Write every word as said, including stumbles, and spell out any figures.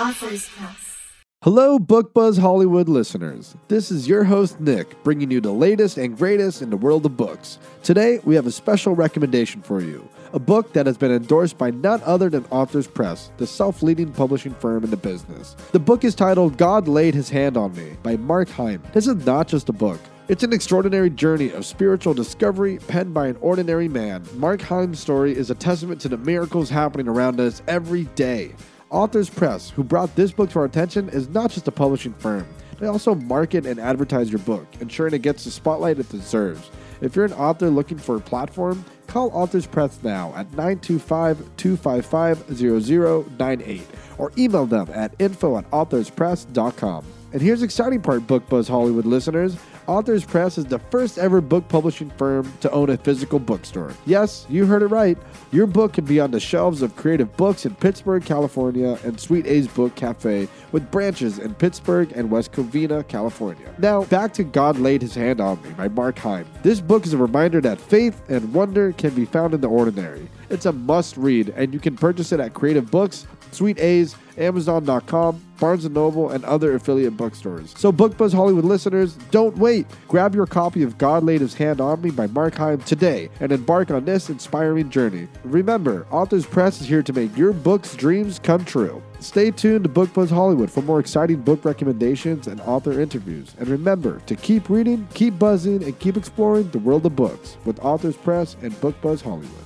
Authors Press. Hello, Book Buzz Hollywood listeners. This is your host, Nick, bringing you the latest and greatest in the world of books. Today, we have a special recommendation for you. A book that has been endorsed by none other than Authors Press, the self-leading publishing firm in the business. The book is titled God Laid His Hand on Me by Mark Heim. This is not just a book. It's an extraordinary journey of spiritual discovery penned by an ordinary man. Mark Heim's story is a testament to the miracles happening around us every day. Authors Press, who brought this book to our attention, is not just a publishing firm. They also market and advertise your book, ensuring it gets the spotlight it deserves. If you're an author looking for a platform, call Authors Press now at nine two five, two five five, zero zero nine eight or email them at info at authors press dot com. And here's the exciting part, Book Buzz Hollywood listeners. Authors Press is the first ever book publishing firm to own a physical bookstore. Yes, you heard it right. Your book can be on the shelves of Creative Books in Pittsburgh, California, and Sweet A's Book Cafe, with branches in Pittsburgh and West Covina, California. Now, back to God Laid His Hand on Me by Mark Heim. This book is a reminder that faith and wonder can be found in the ordinary. It's a must-read, and you can purchase it at Creative Books, Sweet A's, Amazon dot com, Barnes and Noble, and other affiliate bookstores. So Book Buzz Hollywood listeners, don't wait. Grab your copy of God Laid His Hand on Me by Mark Heim today and embark on this inspiring journey. Remember, Authors Press is here to make your book's dreams come true. Stay tuned to Book Buzz Hollywood for more exciting book recommendations and author interviews. And remember to keep reading, keep buzzing, and keep exploring the world of books with Authors Press and Book Buzz Hollywood.